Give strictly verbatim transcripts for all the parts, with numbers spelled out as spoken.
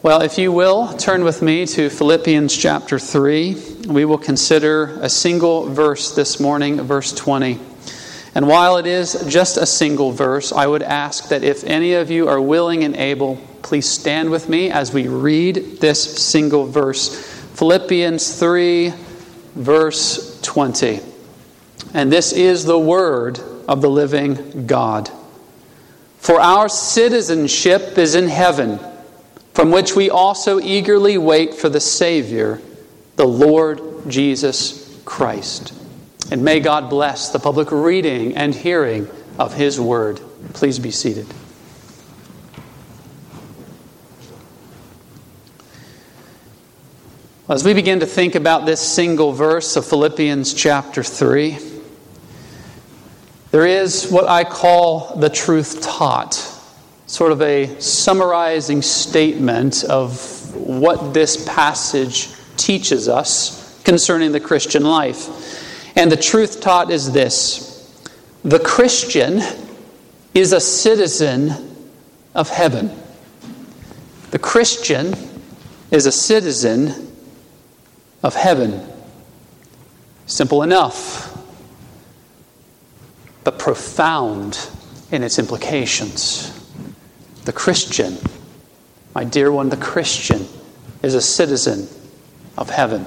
Well, if you will, turn with me to Philippians chapter three. We will consider a single verse this morning, verse twenty. And while it is just a single verse, I would ask that if any of you are willing and able, please stand with me as we read this single verse. Philippians three, verse twenty. And this is the word of the living God. For our citizenship is in heaven, from which we also eagerly wait for the Savior, the Lord Jesus Christ. And may God bless the public reading and hearing of His Word. Please be seated. As we begin to think about this single verse of Philippians chapter three, there is what I call the truth taught. Sort of a summarizing statement of what this passage teaches us concerning the Christian life. And the truth taught is this: the Christian is a citizen of heaven. The Christian is a citizen of heaven. Simple enough, but profound in its implications. The Christian, my dear one, the Christian is a citizen of heaven.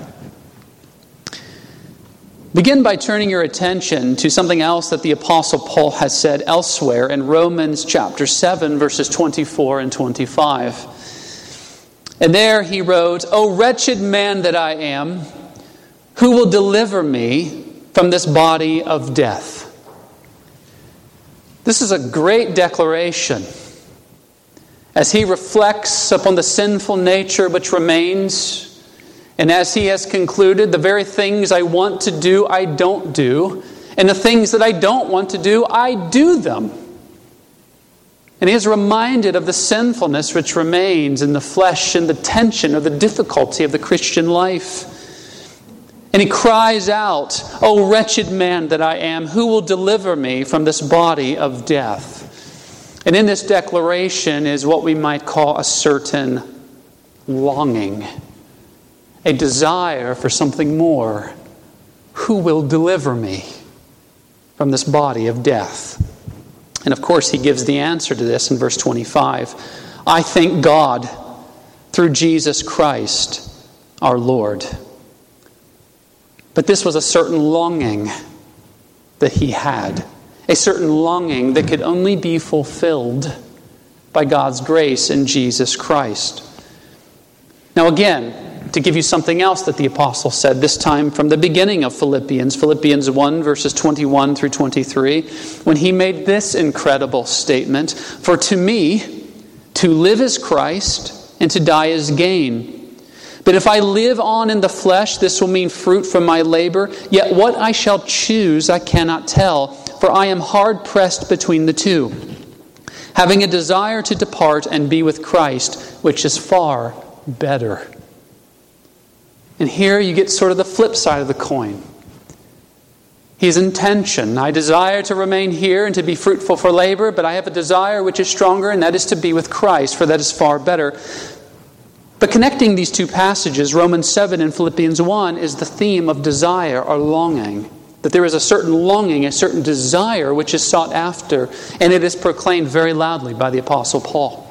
Begin by turning your attention to something else that the Apostle Paul has said elsewhere in Romans chapter seven, verses twenty-four and twenty-five. And there he wrote, "O wretched man that I am, who will deliver me from this body of death?" This is a great declaration. As he reflects upon the sinful nature which remains, and as he has concluded, the very things I want to do, I don't do, and the things that I don't want to do, I do them. And he is reminded of the sinfulness which remains in the flesh and the tension of the difficulty of the Christian life. And he cries out, "O wretched man that I am, who will deliver me from this body of death?" And in this declaration is what we might call a certain longing, a desire for something more. Who will deliver me from this body of death? And of course, he gives the answer to this in verse twenty-five. I thank God through Jesus Christ our Lord. But this was a certain longing that he had. A certain longing that could only be fulfilled by God's grace in Jesus Christ. Now again, to give you something else that the apostle said, this time from the beginning of Philippians, Philippians one, verses twenty-one through twenty-three, when he made this incredible statement, "For to me, to live is Christ, and to die is gain. But if I live on in the flesh, this will mean fruit from my labor. Yet what I shall choose I cannot tell, for I am hard pressed between the two, having a desire to depart and be with Christ, which is far better." And here you get sort of the flip side of the coin. He's in tension. I desire to remain here and to be fruitful for labor, but I have a desire which is stronger, and that is to be with Christ, for that is far better. But connecting these two passages, Romans seven and Philippians one, is the theme of desire or longing. That there is a certain longing, a certain desire which is sought after, and it is proclaimed very loudly by the Apostle Paul.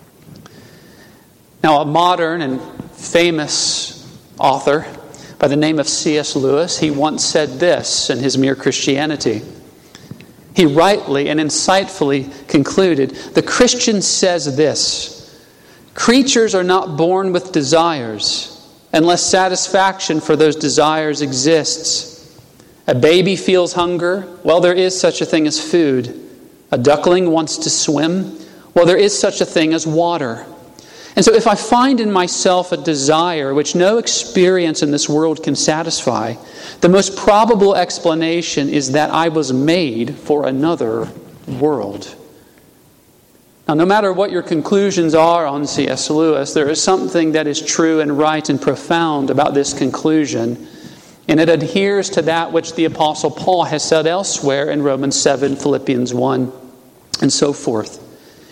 Now, a modern and famous author by the name of C S Lewis, he once said this in his Mere Christianity. He rightly and insightfully concluded, "The Christian says this: creatures are not born with desires unless satisfaction for those desires exists. A baby feels hunger. Well, there is such a thing as food. A duckling wants to swim. Well, there is such a thing as water. And so if I find in myself a desire which no experience in this world can satisfy, the most probable explanation is that I was made for another world." Now, no matter what your conclusions are on C S Lewis, there is something that is true and right and profound about this conclusion. And it adheres to that which the Apostle Paul has said elsewhere in Romans seven, Philippians one, and so forth.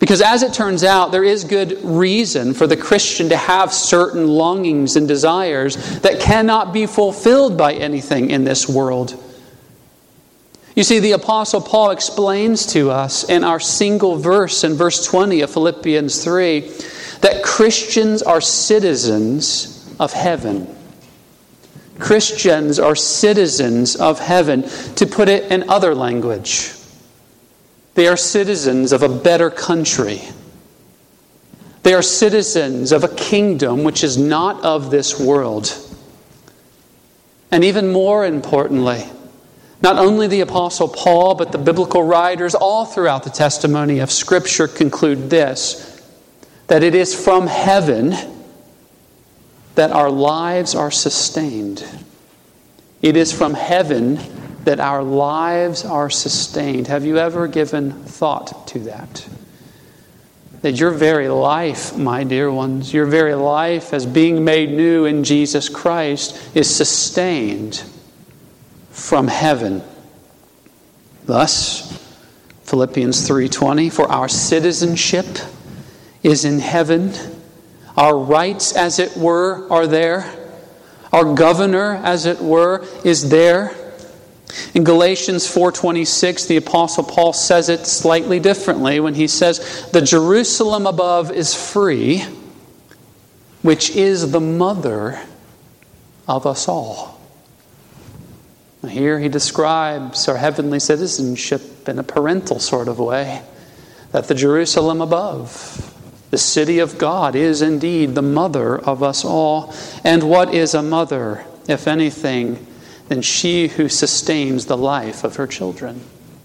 Because as it turns out, there is good reason for the Christian to have certain longings and desires that cannot be fulfilled by anything in this world. You see, the Apostle Paul explains to us in our single verse in verse twenty of Philippians three that Christians are citizens of heaven. Christians are citizens of heaven. To put it in other language, they are citizens of a better country. They are citizens of a kingdom which is not of this world. And even more importantly, not only the Apostle Paul, but the biblical writers all throughout the testimony of Scripture conclude this, that it is from heaven that our lives are sustained. It is from heaven that our lives are sustained. Have you ever given thought to that? That your very life, my dear ones, your very life as being made new in Jesus Christ is sustained from heaven. Thus, Philippians three twenty, for our citizenship is in heaven. Our rights, as it were, are there. Our governor, as it were, is there. In Galatians four twenty-six, the Apostle Paul says it slightly differently when he says, the Jerusalem above is free, which is the mother of us all. Here he describes our heavenly citizenship in a parental sort of way. That the Jerusalem above, the city of God, is indeed the mother of us all. And what is a mother, if anything, than she who sustains the life of her children?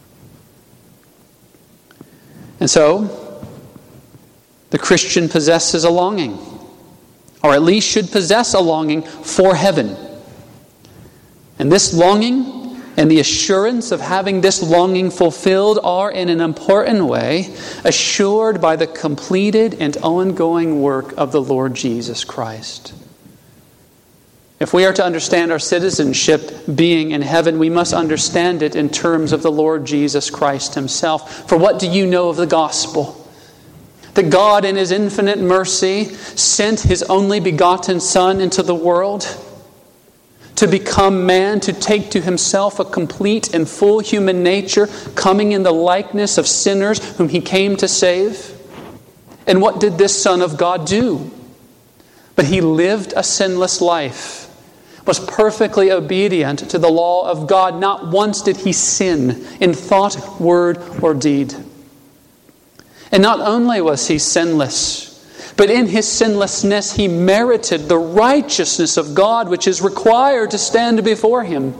And so, the Christian possesses a longing, or at least should possess a longing for heaven. And this longing and the assurance of having this longing fulfilled are in an important way assured by the completed and ongoing work of the Lord Jesus Christ. If we are to understand our citizenship being in heaven, we must understand it in terms of the Lord Jesus Christ Himself. For what do you know of the gospel? That God in His infinite mercy sent His only begotten Son into the world to become man, to take to Himself a complete and full human nature, coming in the likeness of sinners whom He came to save. And what did this Son of God do? But He lived a sinless life, was perfectly obedient to the law of God. Not once did He sin in thought, word, or deed. And not only was He sinless, but in His sinlessness, He merited the righteousness of God, which is required to stand before Him.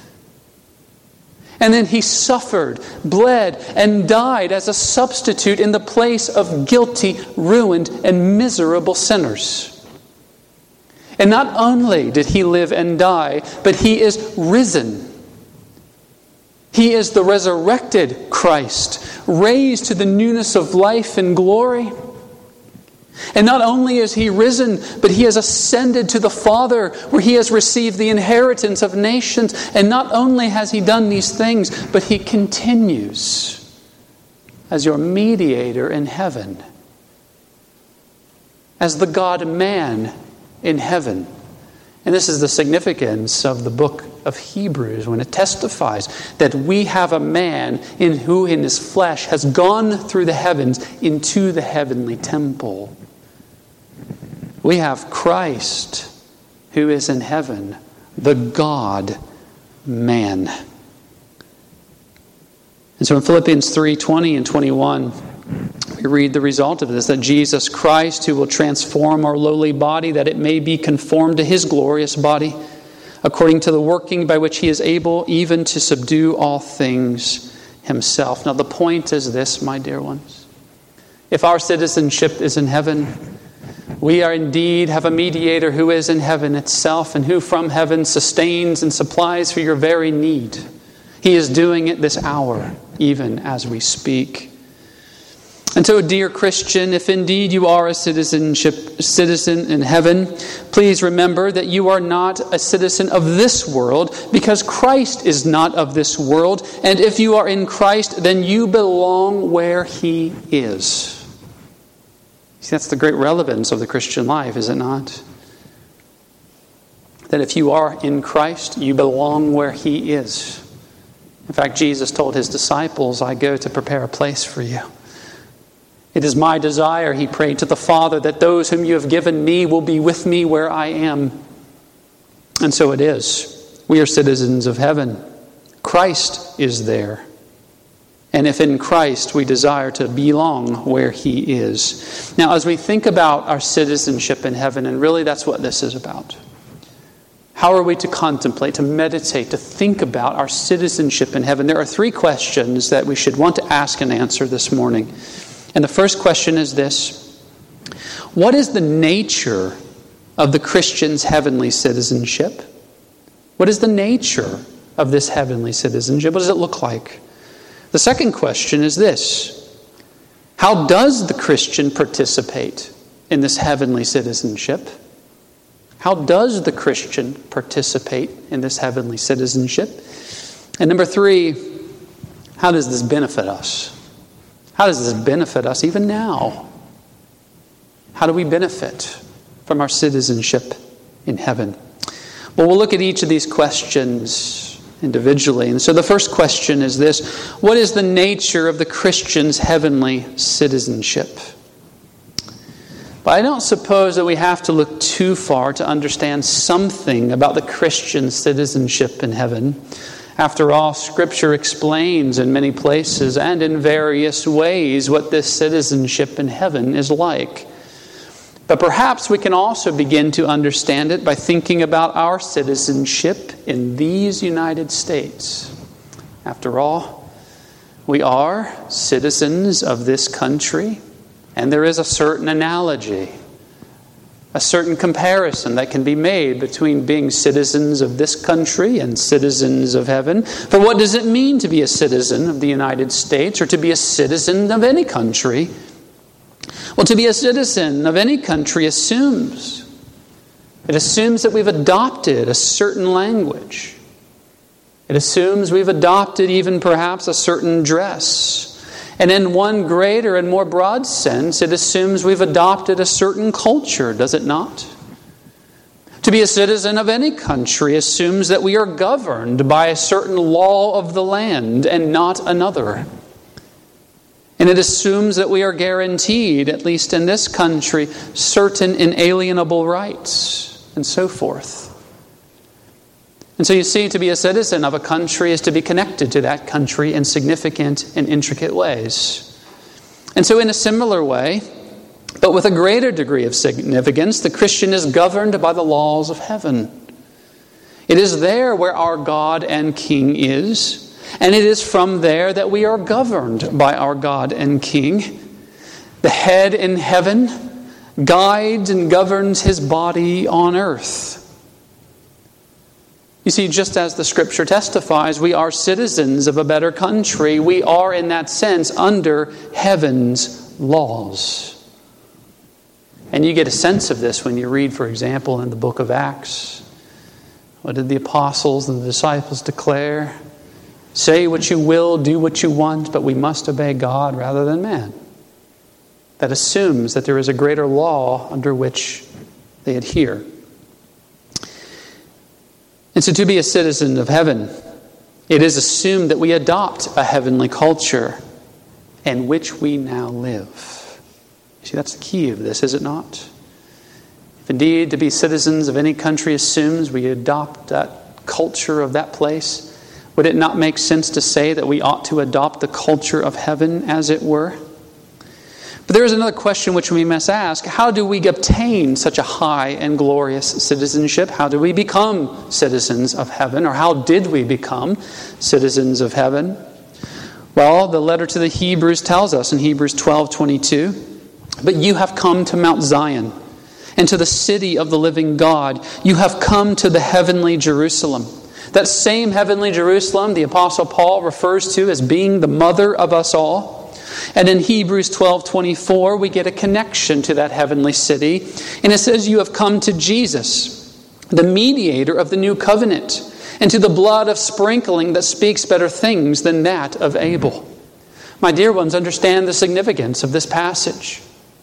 And then He suffered, bled, and died as a substitute in the place of guilty, ruined, and miserable sinners. And not only did He live and die, but He is risen. He is the resurrected Christ, raised to the newness of life and glory. And not only is He risen, but He has ascended to the Father, where He has received the inheritance of nations. And not only has He done these things, but He continues as your mediator in heaven, as the God-man in heaven. And this is the significance of the book of Hebrews when it testifies that we have a man in who in His flesh has gone through the heavens into the heavenly temple. We have Christ who is in heaven, the God-man. And so in Philippians three twenty and twenty-one, we read the result of this, that Jesus Christ, who will transform our lowly body, that it may be conformed to His glorious body, according to the working by which He is able even to subdue all things Himself. Now the point is this, my dear ones. If our citizenship is in heaven, we are indeed have a mediator who is in heaven itself, and who from heaven sustains and supplies for your very need. He is doing it this hour, even as we speak. And so, dear Christian, if indeed you are a citizenship citizen in heaven, please remember that you are not a citizen of this world, because Christ is not of this world. And if you are in Christ, then you belong where He is. See, that's the great relevance of the Christian life, is it not? That if you are in Christ, you belong where He is. In fact, Jesus told His disciples, I go to prepare a place for you. It is my desire, He prayed to the Father, that those whom you have given me will be with me where I am. And so it is. We are citizens of heaven. Christ is there. And if in Christ we desire to belong where He is. Now, as we think about our citizenship in heaven, and really that's what this is about. How are we to contemplate, to meditate, to think about our citizenship in heaven? There are three questions that we should want to ask and answer this morning. And the first question is this: what is the nature of the Christian's heavenly citizenship? What is the nature of this heavenly citizenship? What does it look like? The second question is this: how does the Christian participate in this heavenly citizenship? How does the Christian participate in this heavenly citizenship? And number three, how does this benefit us? How does this benefit us even now? How do we benefit from our citizenship in heaven? Well, we'll look at each of these questions individually. And so the first question is this: what is the nature of the Christian's heavenly citizenship? But I don't suppose that we have to look too far to understand something about the Christian citizenship in heaven. After all, Scripture explains in many places and in various ways what this citizenship in heaven is like. But perhaps we can also begin to understand it by thinking about our citizenship in these United States. After all, we are citizens of this country. And there is a certain analogy, a certain comparison that can be made between being citizens of this country and citizens of heaven. For what does it mean to be a citizen of the United States or to be a citizen of any country? Well, to be a citizen of any country assumes, it assumes that we've adopted a certain language. It assumes we've adopted even perhaps a certain dress. And in one greater and more broad sense, it assumes we've adopted a certain culture, does it not? To be a citizen of any country assumes that we are governed by a certain law of the land and not another. And it assumes that we are guaranteed, at least in this country, certain inalienable rights and so forth. And so you see, to be a citizen of a country is to be connected to that country in significant and intricate ways. And so in a similar way, but with a greater degree of significance, the Christian is governed by the laws of heaven. It is there where our God and King is, and it is from there that we are governed by our God and King. The head in heaven guides and governs His body on earth. You see, just as the Scripture testifies, we are citizens of a better country. We are, in that sense, under heaven's laws. And you get a sense of this when you read, for example, in the book of Acts. What did the apostles and the disciples declare? Say what you will, do what you want, but we must obey God rather than man. That assumes that there is a greater law under which they adhere. And so to be a citizen of heaven, it is assumed that we adopt a heavenly culture in which we now live. You see, that's the key of this, is it not? If indeed to be citizens of any country assumes we adopt that culture of that place, would it not make sense to say that we ought to adopt the culture of heaven, as it were? But there is another question which we must ask. How do we obtain such a high and glorious citizenship? How do we become citizens of heaven? Or how did we become citizens of heaven? Well, the letter to the Hebrews tells us in Hebrews twelve twenty-two, but you have come to Mount Zion and to the city of the living God. You have come to the heavenly Jerusalem. That same heavenly Jerusalem the Apostle Paul refers to as being the mother of us all. And in Hebrews twelve twenty-four, we get a connection to that heavenly city. And it says, you have come to Jesus, the mediator of the new covenant, and to the blood of sprinkling that speaks better things than that of Abel. My dear ones, understand the significance of this passage.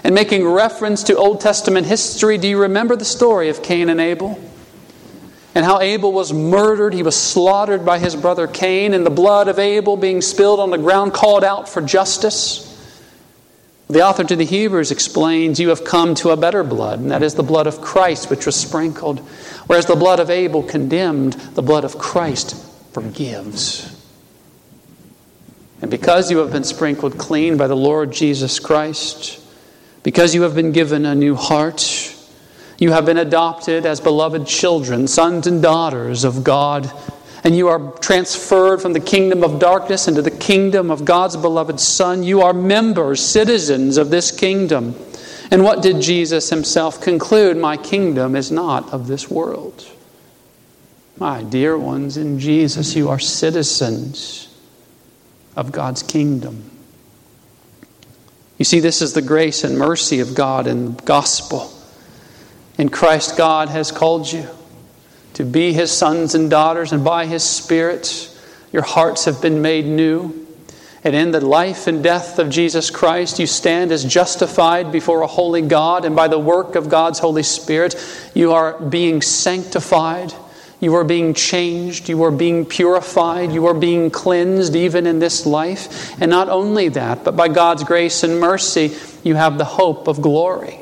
And making reference to Old Testament history, do you remember the story of Cain and Abel? And how Abel was murdered, he was slaughtered by his brother Cain, and the blood of Abel being spilled on the ground called out for justice. The author to the Hebrews explains, you have come to a better blood, and that is the blood of Christ which was sprinkled. Whereas the blood of Abel condemned, the blood of Christ forgives. And because you have been sprinkled clean by the Lord Jesus Christ, because you have been given a new heart, you have been adopted as beloved children, sons and daughters of God, and you are transferred from the kingdom of darkness into the kingdom of God's beloved Son. You are members, citizens of this kingdom. And what did Jesus himself conclude? My kingdom is not of this world. My dear ones, in Jesus you are citizens of God's kingdom. You see, this is the grace and mercy of God in the gospel. In Christ, God has called you to be His sons and daughters, and by His Spirit, your hearts have been made new. And in the life and death of Jesus Christ, you stand as justified before a holy God, and by the work of God's Holy Spirit, you are being sanctified. You are being changed. You are being purified. You are being cleansed even in this life. And not only that, but by God's grace and mercy, you have the hope of glory.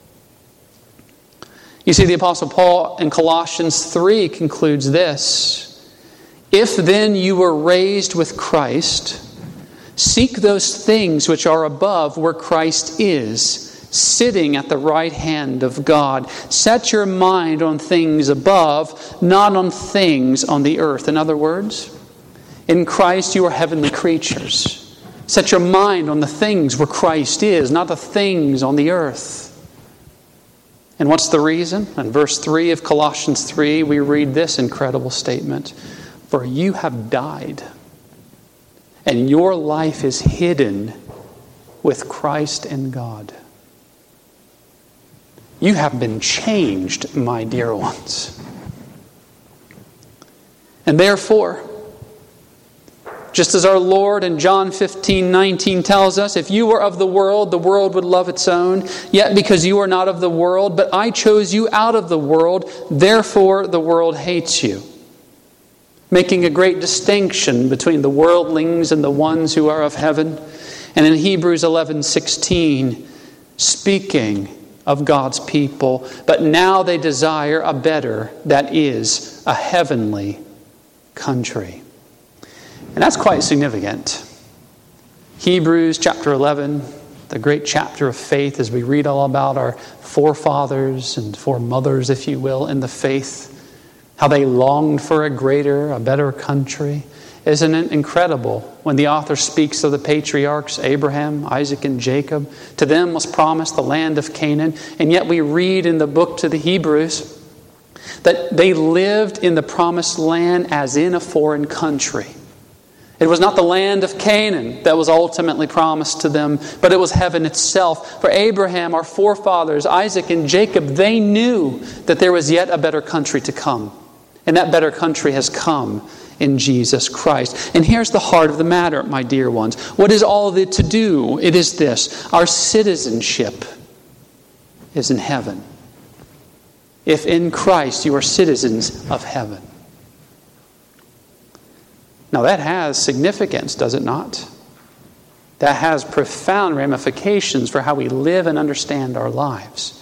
You see, the Apostle Paul in Colossians three concludes this. If then you were raised with Christ, seek those things which are above where Christ is, sitting at the right hand of God. Set your mind on things above, not on things on the earth. In other words, in Christ you are heavenly creatures. Set your mind on the things where Christ is, not the things on the earth. And what's the reason? In verse three of Colossians three, we read this incredible statement. For you have died, and your life is hidden with Christ in God. You have been changed, my dear ones. And therefore, just as our Lord in John fifteen nineteen tells us, if you were of the world, the world would love its own. Yet because you are not of the world, but I chose you out of the world, therefore the world hates you. Making a great distinction between the worldlings and the ones who are of heaven. And in Hebrews eleven sixteen, speaking of God's people, but now they desire a better, that is, a heavenly country. And that's quite significant. Hebrews chapter eleven, the great chapter of faith, as we read all about our forefathers and foremothers, if you will, in the faith, how they longed for a greater, a better country. Isn't it incredible when the author speaks of the patriarchs, Abraham, Isaac, and Jacob? To them was promised the land of Canaan. And yet we read in the book to the Hebrews that they lived in the promised land as in a foreign country. It was not the land of Canaan that was ultimately promised to them, but it was heaven itself. For Abraham, our forefathers, Isaac and Jacob, they knew that there was yet a better country to come. And that better country has come in Jesus Christ. And here's the heart of the matter, my dear ones. What is all of it to do? It is this. Our citizenship is in heaven. If in Christ you are citizens of heaven. Now that has significance, does it not? That has profound ramifications for how we live and understand our lives.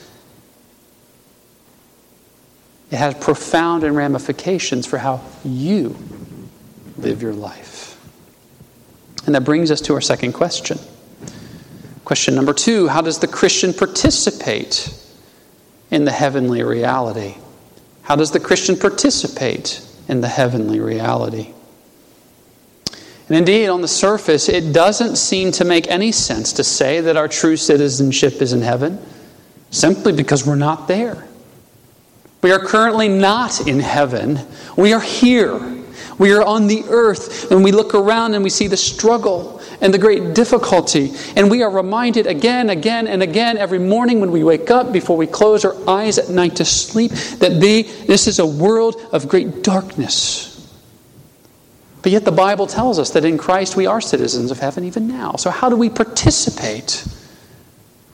It has profound ramifications for how you live your life. And that brings us to our second question. Question number two, how does the Christian participate in the heavenly reality? How does the Christian participate in the heavenly reality? And indeed, on the surface, it doesn't seem to make any sense to say that our true citizenship is in heaven, simply because we're not there. We are currently not in heaven. We are here. We are on the earth, and we look around and we see the struggle and the great difficulty. And we are reminded again, again, and again every morning when we wake up, before we close our eyes at night to sleep, that they, this is a world of great darkness. But yet the Bible tells us that in Christ we are citizens of heaven even now. So how do we participate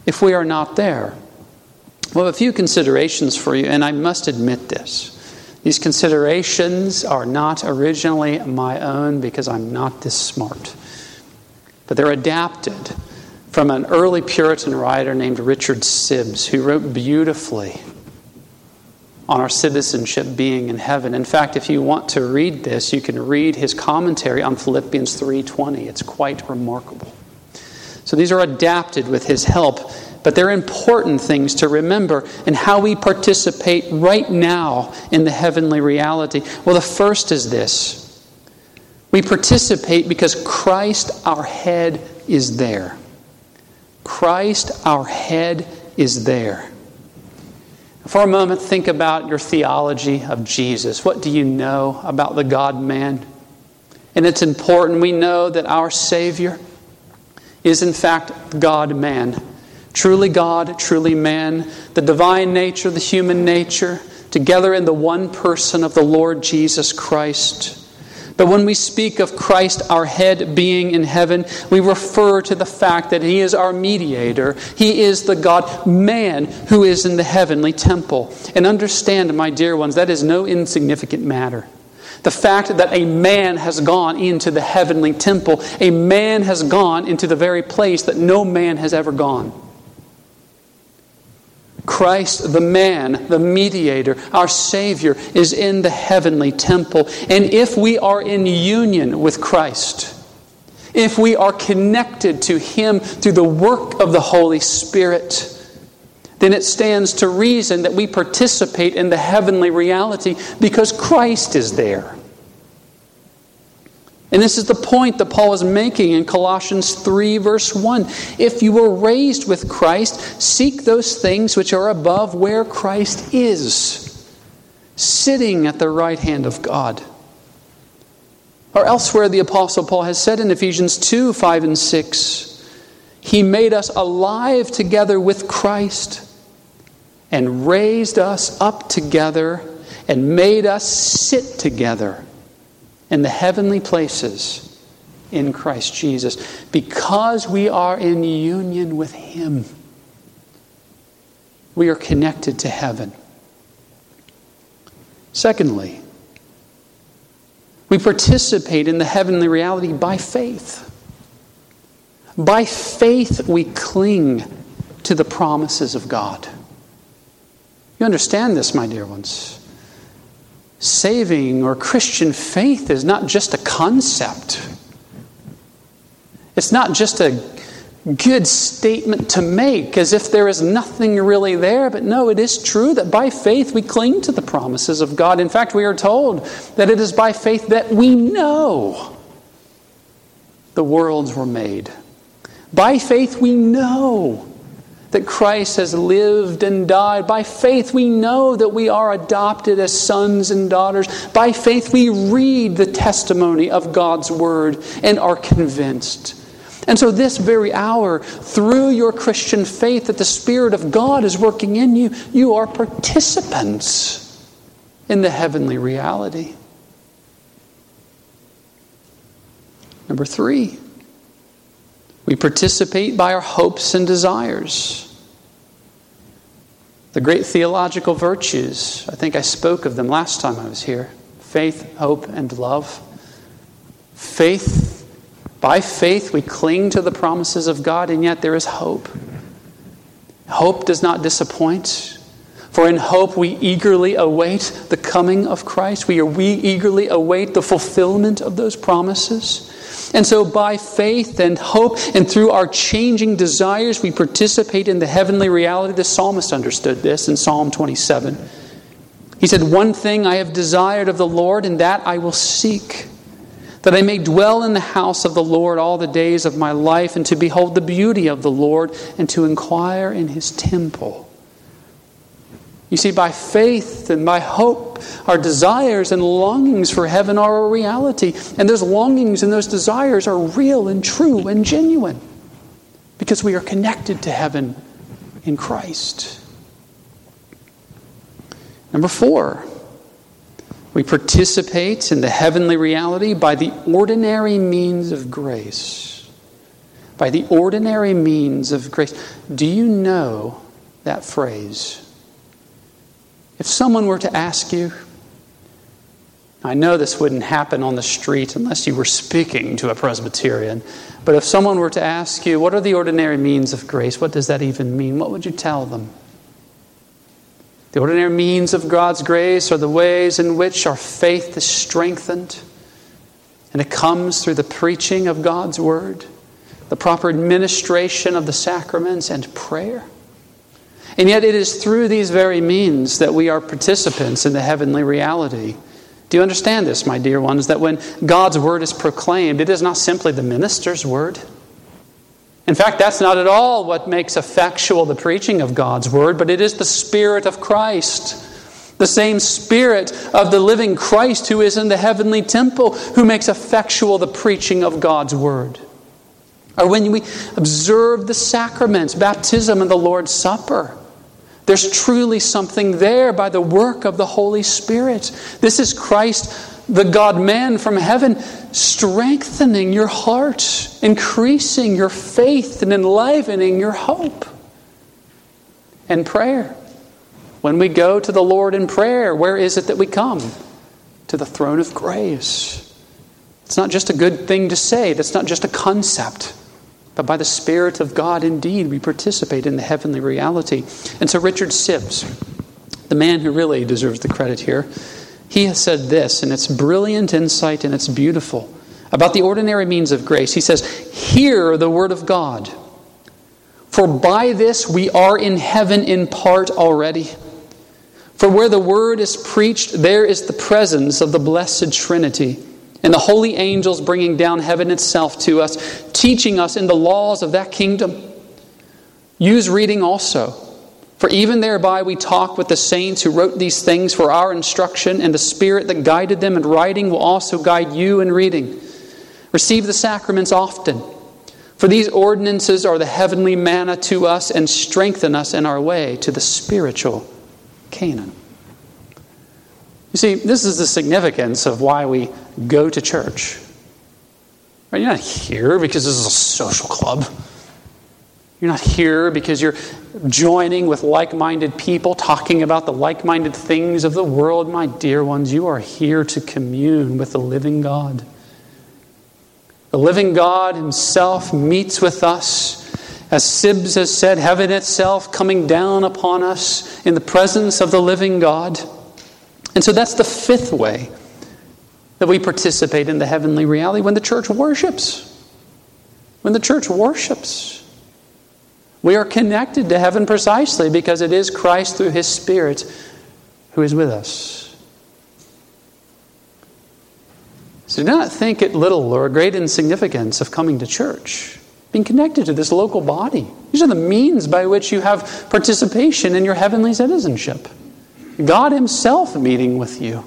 if we are not there? Well, a few considerations for you, and I must admit this. These considerations are not originally my own because I'm not this smart. But they're adapted from an early Puritan writer named Richard Sibbes, who wrote beautifully on our citizenship being in heaven. In fact, if you want to read this, you can read his commentary on Philippians three twenty. It's quite remarkable. So these are adapted with his help, but they're important things to remember in how we participate right now in the heavenly reality. Well, the first is this. We participate because Christ, our head, is there. Christ, our head, is there. For a moment, think about your theology of Jesus. What do you know about the God-man? And it's important. We know that our Savior is in fact God-man. Truly God, truly man. The divine nature, the human nature, together in the one person of the Lord Jesus Christ. But when we speak of Christ, our head, being in heaven, we refer to the fact that He is our mediator. He is the God-man who is in the heavenly temple. And understand, my dear ones, that is no insignificant matter. The fact that a man has gone into the heavenly temple, a man has gone into the very place that no man has ever gone. Christ, the man, the mediator, our Savior, is in the heavenly temple. And if we are in union with Christ, if we are connected to Him through the work of the Holy Spirit, then it stands to reason that we participate in the heavenly reality because Christ is there. And this is the point that Paul is making in Colossians three, verse one. If you were raised with Christ, seek those things which are above where Christ is, sitting at the right hand of God. Or elsewhere, the Apostle Paul has said in Ephesians two, five and six, He made us alive together with Christ and raised us up together and made us sit together in the heavenly places in Christ Jesus. Because we are in union with Him, we are connected to heaven. Secondly, we participate in the heavenly reality by faith. By faith, we cling to the promises of God. You understand this, my dear ones. Saving or Christian faith is not just a concept. It's not just a good statement to make as if there is nothing really there. But no, it is true that by faith we cling to the promises of God. In fact, we are told that it is by faith that we know the worlds were made. By faith we know that Christ has lived and died. By faith we know that we are adopted as sons and daughters. By faith we read the testimony of God's Word and are convinced. And so this very hour, through your Christian faith that the Spirit of God is working in you, you are participants in the heavenly reality. Number three, we participate by our hopes and desires. The great theological virtues, I think I spoke of them last time I was here. Faith, hope, and love. Faith, by faith we cling to the promises of God, and yet there is hope. Hope does not disappoint. For in hope we eagerly await the coming of Christ. We, are, we eagerly await the fulfillment of those promises. And so by faith and hope and through our changing desires, we participate in the heavenly reality. The psalmist understood this in Psalm twenty-seven. He said, "One thing I have desired of the Lord, and that I will seek, that I may dwell in the house of the Lord all the days of my life, and to behold the beauty of the Lord, and to inquire in His temple." You see, by faith and by hope, our desires and longings for heaven are a reality. And those longings and those desires are real and true and genuine because we are connected to heaven in Christ. Number four, we participate in the heavenly reality by the ordinary means of grace. by the ordinary means of grace. Do you know that phrase? If someone were to ask you, I know this wouldn't happen on the street unless you were speaking to a Presbyterian, but if someone were to ask you, what are the ordinary means of grace? What does that even mean? What would you tell them? The ordinary means of God's grace are the ways in which our faith is strengthened, and it comes through the preaching of God's Word, the proper administration of the sacraments, and prayer. And yet it is through these very means that we are participants in the heavenly reality. Do you understand this, my dear ones, that when God's Word is proclaimed, it is not simply the minister's word? In fact, that's not at all what makes effectual the preaching of God's Word, but it is the Spirit of Christ, the same Spirit of the living Christ who is in the heavenly temple, who makes effectual the preaching of God's Word. Or when we observe the sacraments, baptism and the Lord's Supper, there's truly something there by the work of the Holy Spirit. This is Christ, the God-man from heaven, strengthening your heart, increasing your faith, and enlivening your hope. And prayer. When we go to the Lord in prayer, where is it that we come? To the throne of grace. It's not just a good thing to say. That's not just a concept. But by the Spirit of God, indeed, we participate in the heavenly reality. And so Richard Sibbes, the man who really deserves the credit here, he has said this, and it's brilliant insight and it's beautiful, about the ordinary means of grace. He says, "Hear the word of God, for by this we are in heaven in part already. For where the word is preached, there is the presence of the blessed Trinity, and the holy angels bringing down heaven itself to us, teaching us in the laws of that kingdom. Use reading also, for even thereby we talk with the saints who wrote these things for our instruction, and the Spirit that guided them in writing will also guide you in reading. Receive the sacraments often, for these ordinances are the heavenly manna to us and strengthen us in our way to the spiritual Canaan." You see, this is the significance of why we go to church. Right? You're not here because this is a social club. You're not here because you're joining with like-minded people, talking about the like-minded things of the world. My dear ones, you are here to commune with the living God. The living God Himself meets with us. As Sibbes has said, heaven itself coming down upon us in the presence of the living God. And so that's the fifth way that we participate in the heavenly reality, when the church worships. When the church worships. We are connected to heaven precisely because it is Christ through His Spirit who is with us. So do not think it little or great insignificance of coming to church, being connected to this local body. These are the means by which you have participation in your heavenly citizenship. God Himself meeting with you.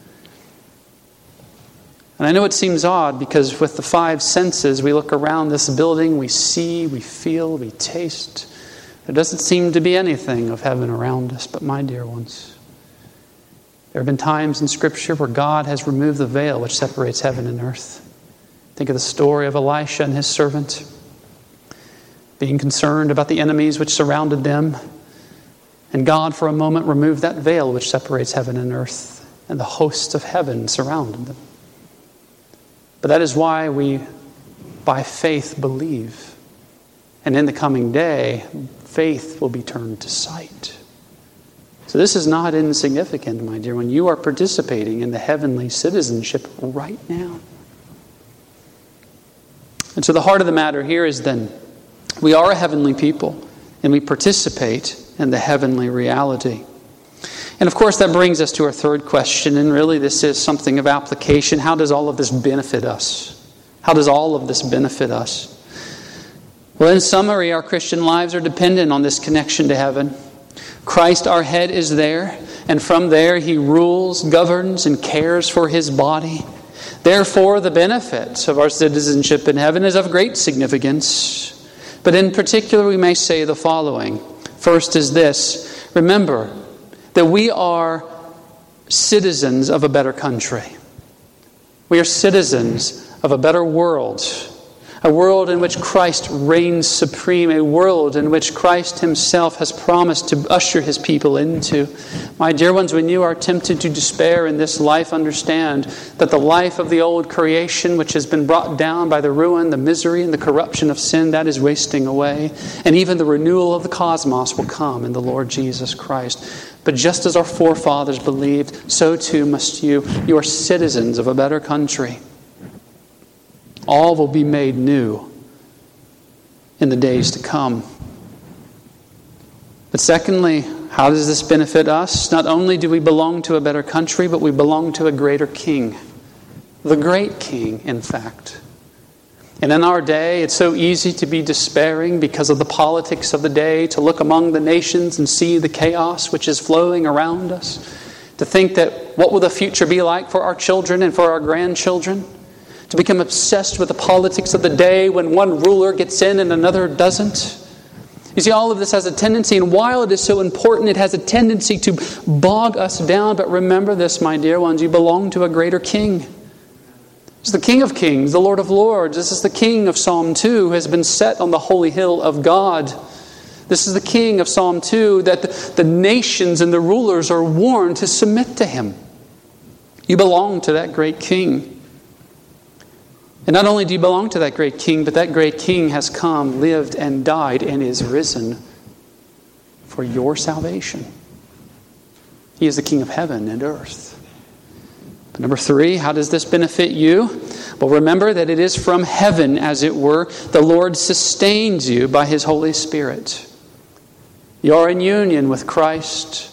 And I know it seems odd because with the five senses we look around this building, we see, we feel, we taste. There doesn't seem to be anything of heaven around us, but my dear ones, there have been times in Scripture where God has removed the veil which separates heaven and earth. Think of the story of Elisha and his servant, being concerned about the enemies which surrounded them. And God, for a moment, removed that veil which separates heaven and earth, and the hosts of heaven surrounded them. But that is why we, by faith, believe. And in the coming day, faith will be turned to sight. So this is not insignificant, my dear, when you are participating in the heavenly citizenship right now. And so the heart of the matter here is then, we are a heavenly people, and we participate in the heavenly reality. And of course that brings us to our third question, and really this is something of application. How does all of this benefit us? How does all of this benefit us? Well, in summary, our Christian lives are dependent on this connection to heaven. Christ, our head, is there, and from there He rules, governs, and cares for His body. Therefore, the benefit of our citizenship in heaven is of great significance. But in particular, we may say the following. First is this: remember that we are citizens of a better country. We are citizens of a better world, A world in which Christ reigns supreme. A world in which Christ himself has promised to usher his people into. My dear ones, when you are tempted to despair in this life, understand that the life of the old creation, which has been brought down by the ruin, the misery, and the corruption of sin, that is wasting away. And even the renewal of the cosmos will come in the Lord Jesus Christ. But just as our forefathers believed, so too must you. You are citizens of a better country. All will be made new in the days to come. But secondly, how does this benefit us? Not only do we belong to a better country, but we belong to a greater king. The great king, in fact. And in our day, it's so easy to be despairing because of the politics of the day, to look among the nations and see the chaos which is flowing around us, to think that what will the future be like for our children and for our grandchildren, to become obsessed with the politics of the day when one ruler gets in and another doesn't. You see, all of this has a tendency, and while it is so important, it has a tendency to bog us down. But remember this, my dear ones, you belong to a greater king. It's the King of Kings, the Lord of Lords. This is the King of Psalm two, who has been set on the holy hill of God. This is the King of Psalm two, that the, the nations and the rulers are warned to submit to him. You belong to that great King. And not only do you belong to that great King, but that great King has come, lived, and died, and is risen for your salvation. He is the King of heaven and earth. But number three, how does this benefit you? Well, remember that it is from heaven, as it were. The Lord sustains you by his Holy Spirit. You are in union with Christ.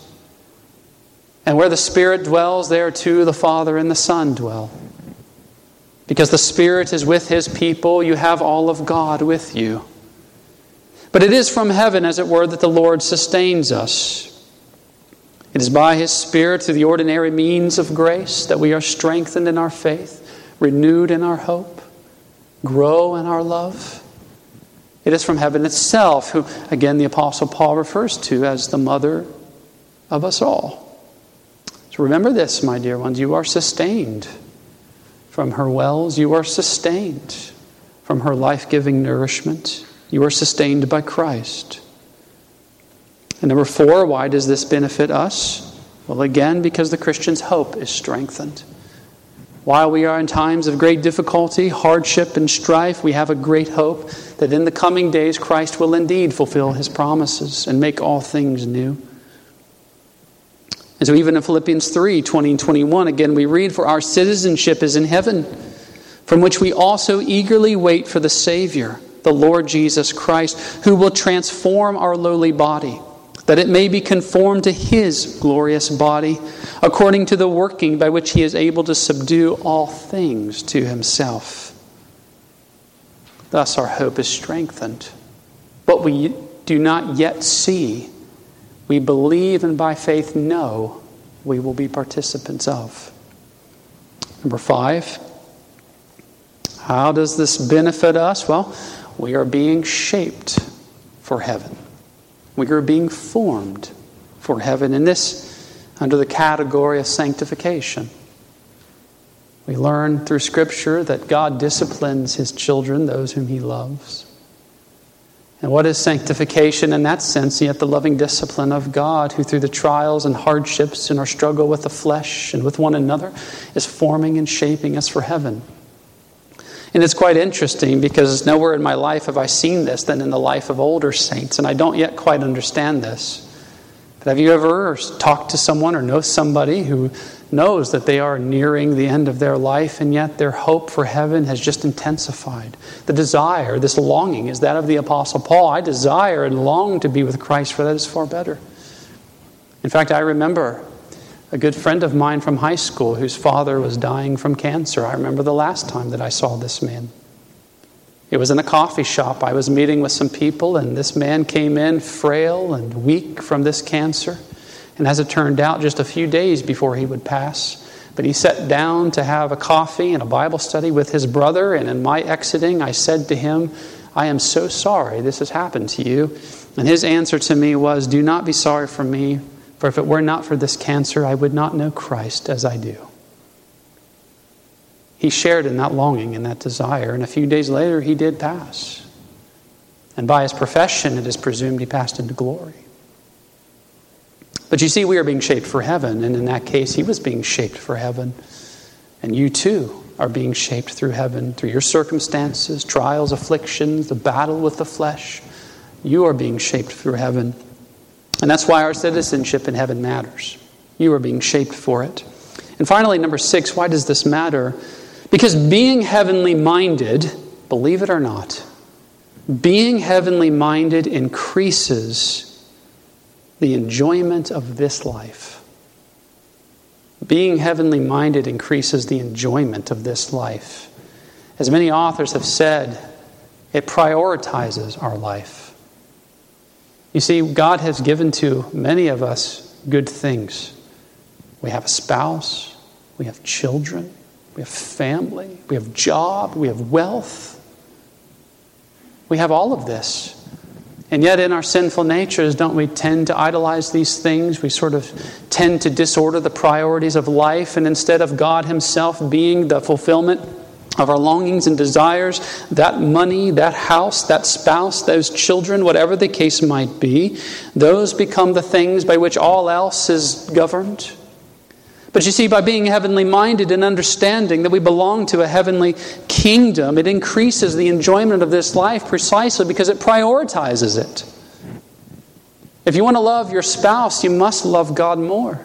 And where the Spirit dwells, there too the Father and the Son dwell. Because the Spirit is with his people, you have all of God with you. But it is from heaven, as it were, that the Lord sustains us. It is by his Spirit, through the ordinary means of grace, that we are strengthened in our faith, renewed in our hope, grow in our love. It is from heaven itself, who, again, the Apostle Paul refers to as the mother of us all. So remember this, my dear ones, you are sustained. From her wells, you are sustained. From her life-giving nourishment, you are sustained by Christ. And number four, why does this benefit us? Well, again, because the Christian's hope is strengthened. While we are in times of great difficulty, hardship, and strife, we have a great hope that in the coming days Christ will indeed fulfill his promises and make all things new. And so even in Philippians three, twenty and twenty-one, again we read, "For our citizenship is in heaven, from which we also eagerly wait for the Savior, the Lord Jesus Christ, who will transform our lowly body, that it may be conformed to his glorious body, according to the working by which he is able to subdue all things to himself." Thus our hope is strengthened. What we do not yet see, we believe and by faith know we will be participants of. Number five, how does this benefit us? Well, we are being shaped for heaven. We are being formed for heaven. And this under the category of sanctification. We learn through Scripture that God disciplines his children, those whom he loves. And what is sanctification in that sense? Yet the loving discipline of God, who through the trials and hardships and our struggle with the flesh and with one another is forming and shaping us for heaven. And it's quite interesting because nowhere in my life have I seen this than in the life of older saints. And I don't yet quite understand this. But have you ever talked to someone or know somebody who knows that they are nearing the end of their life, and yet their hope for heaven has just intensified? The desire, this longing, is that of the Apostle Paul. I desire and long to be with Christ, for that is far better. In fact, I remember a good friend of mine from high school whose father was dying from cancer. I remember the last time that I saw this man. It was in a coffee shop. I was meeting with some people, and this man came in frail and weak from this cancer. And as it turned out, just a few days before he would pass. But he sat down to have a coffee and a Bible study with his brother. And in my exiting, I said to him, "I am so sorry this has happened to you." And his answer to me was, "Do not be sorry for me, for if it were not for this cancer, I would not know Christ as I do." He shared in that longing and that desire, and a few days later he did pass. And by his profession, it is presumed he passed into glory. But you see, we are being shaped for heaven, and in that case, he was being shaped for heaven. And you too are being shaped through heaven, through your circumstances, trials, afflictions, the battle with the flesh. You are being shaped through heaven. And that's why our citizenship in heaven matters. You are being shaped for it. And finally, number six, why does this matter? Because being heavenly minded, believe it or not, being heavenly minded increases the enjoyment of this life. Being heavenly minded increases the enjoyment of this life. As many authors have said, it prioritizes our life. You see, God has given to many of us good things. We have a spouse, we have children, we have family, we have job, we have wealth. We have all of this. And yet in our sinful natures, don't we tend to idolize these things? We sort of tend to disorder the priorities of life, and instead of God himself being the fulfillment of our longings and desires, that money, that house, that spouse, those children, whatever the case might be, those become the things by which all else is governed. But you see, by being heavenly minded and understanding that we belong to a heavenly kingdom, it increases the enjoyment of this life precisely because it prioritizes it. If you want to love your spouse, you must love God more.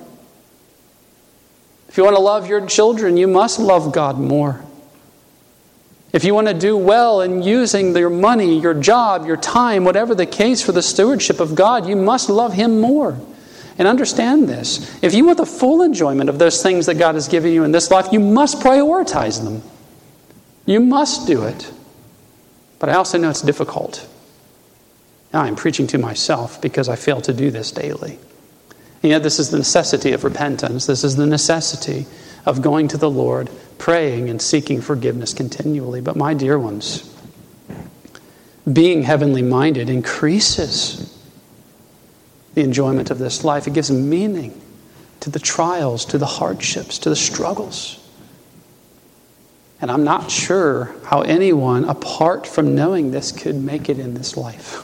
If you want to love your children, you must love God more. If you want to do well in using your money, your job, your time, whatever the case for the stewardship of God, you must love him more. And understand this. If you want the full enjoyment of those things that God has given you in this life, you must prioritize them. You must do it. But I also know it's difficult. Now I'm preaching to myself because I fail to do this daily. And yet this is the necessity of repentance. This is the necessity of going to the Lord, praying and seeking forgiveness continually. But my dear ones, being heavenly minded increases the enjoyment of this life. It gives meaning to the trials, to the hardships, to the struggles. And I'm not sure how anyone, apart from knowing this, could make it in this life.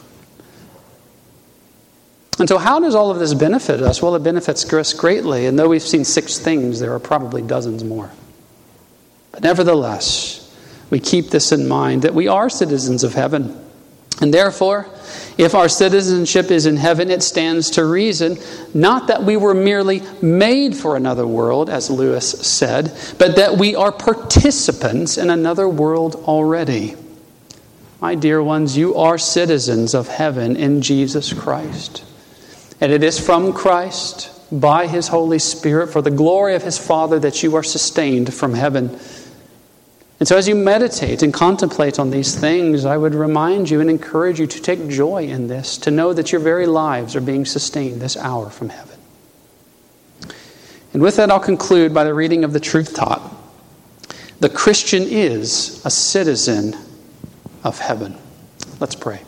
And so how does all of this benefit us? Well, it benefits us greatly. And though we've seen six things, there are probably dozens more. But nevertheless, we keep this in mind, that we are citizens of heaven. And therefore, if our citizenship is in heaven, it stands to reason, not that we were merely made for another world, as Lewis said, but that we are participants in another world already. My dear ones, you are citizens of heaven in Jesus Christ. And it is from Christ, by his Holy Spirit, for the glory of his Father, that you are sustained from heaven. And so as you meditate and contemplate on these things, I would remind you and encourage you to take joy in this, to know that your very lives are being sustained this hour from heaven. And with that, I'll conclude by the reading of the truth taught. The Christian is a citizen of heaven. Let's pray.